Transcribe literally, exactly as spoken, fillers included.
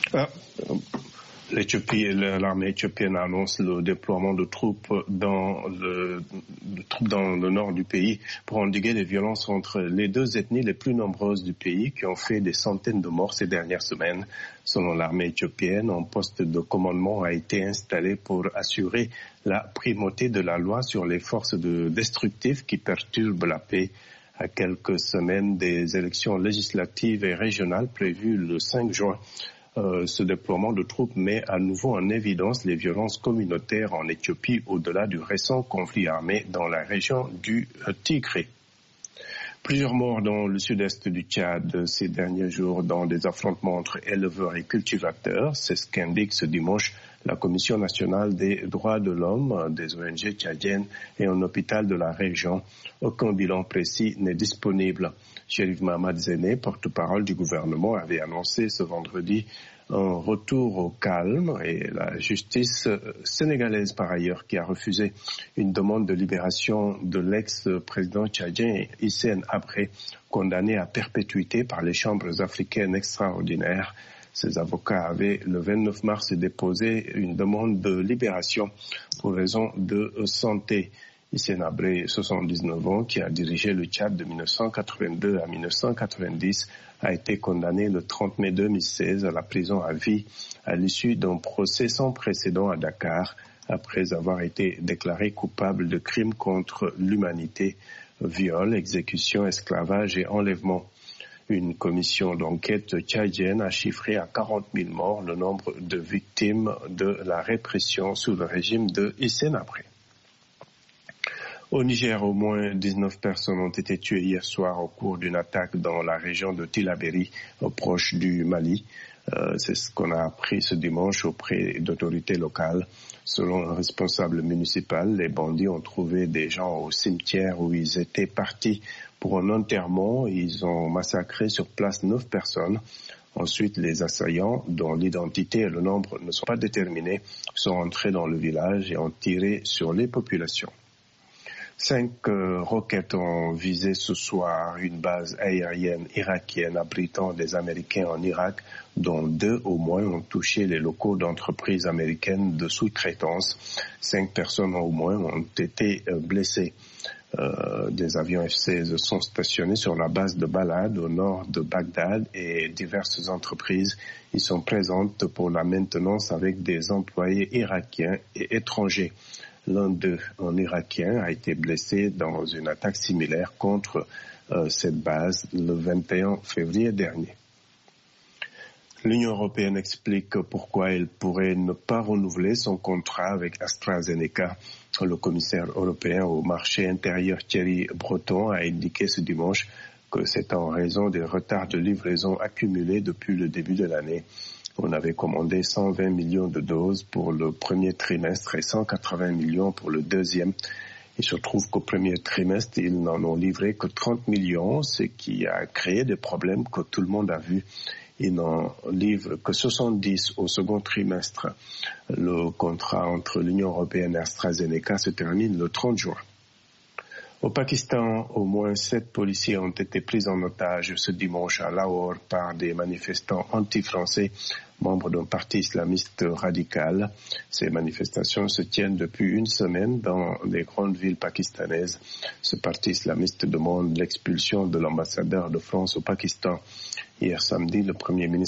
Ah, l'Éthiopie, l'armée éthiopienne annonce le déploiement de troupes dans le, de troupes dans le nord du pays pour endiguer les violences entre les deux ethnies les plus nombreuses du pays qui ont fait des centaines de morts ces dernières semaines. Selon l'armée éthiopienne, un poste de commandement a été installé pour assurer la primauté de la loi sur les forces de destructives qui perturbent la paix. À quelques semaines des élections législatives et régionales prévues le cinq juin, euh, ce déploiement de troupes met à nouveau en évidence les violences communautaires en Éthiopie au-delà du récent conflit armé dans la région du Tigré. Plusieurs morts dans le sud-est du Tchad ces derniers jours dans des affrontements entre éleveurs et cultivateurs. C'est ce qu'indique ce dimanche la Commission nationale des droits de l'homme, des O N G tchadiennes et un hôpital de la région. Aucun bilan précis n'est disponible. Chérif Mahamad Zéné, porte-parole du gouvernement, avait annoncé ce vendredi un retour au calme et la justice sénégalaise par ailleurs qui a refusé une demande de libération de l'ex-président tchadien Hissène Habré, condamné à perpétuité par les chambres africaines extraordinaires. Ses avocats avaient le vingt-neuf mars déposé une demande de libération pour raison de santé. Hissène Habré, soixante-dix-neuf ans, qui a dirigé le Tchad de mille neuf cent quatre-vingt-deux à mille neuf cent quatre-vingt-dix, a été condamné le trente mai deux mille seize à la prison à vie à l'issue d'un procès sans précédent à Dakar, après avoir été déclaré coupable de crimes contre l'humanité, viol, exécution, esclavage et enlèvement. Une commission d'enquête tchadienne a chiffré à quarante mille morts le nombre de victimes de la répression sous le régime de Hissène Habré. Au Niger, au moins dix-neuf personnes ont été tuées hier soir au cours d'une attaque dans la région de Tillabéri, proche du Mali. Euh, c'est ce qu'on a appris ce dimanche auprès d'autorités locales. Selon un responsable municipal, les bandits ont trouvé des gens au cimetière où ils étaient partis pour un enterrement. Ils ont massacré sur place neuf personnes. Ensuite, les assaillants, dont l'identité et le nombre ne sont pas déterminés, sont entrés dans le village et ont tiré sur les populations. Cinq euh, roquettes ont visé ce soir une base aérienne irakienne abritant des Américains en Irak, dont deux au moins ont touché les locaux d'entreprises américaines de sous-traitance. Cinq personnes au moins ont été euh, blessées. Euh, des avions F seize sont stationnés sur la base de Balad au nord de Bagdad et diverses entreprises y sont présentes pour la maintenance avec des employés irakiens et étrangers. L'un d'eux, un Irakien, a été blessé dans une attaque similaire contre euh, cette base le vingt et un février dernier. L'Union européenne explique pourquoi elle pourrait ne pas renouveler son contrat avec AstraZeneca. Le commissaire européen au marché intérieur Thierry Breton a indiqué ce dimanche que c'est en raison des retards de livraison accumulés depuis le début de l'année. On avait commandé cent vingt millions de doses pour le premier trimestre et cent quatre-vingts millions pour le deuxième. Il se trouve qu'au premier trimestre, ils n'en ont livré que trente millions, ce qui a créé des problèmes que tout le monde a vus. Ils n'en livrent que soixante-dix au second trimestre. Le contrat entre l'Union européenne et AstraZeneca se termine le trente juin. Au Pakistan, au moins sept policiers ont été pris en otage ce dimanche à Lahore par des manifestants anti-français, membres d'un parti islamiste radical. Ces manifestations se tiennent depuis une semaine dans les grandes villes pakistanaises. Ce parti islamiste demande l'expulsion de l'ambassadeur de France au Pakistan. Hier samedi, le Premier ministre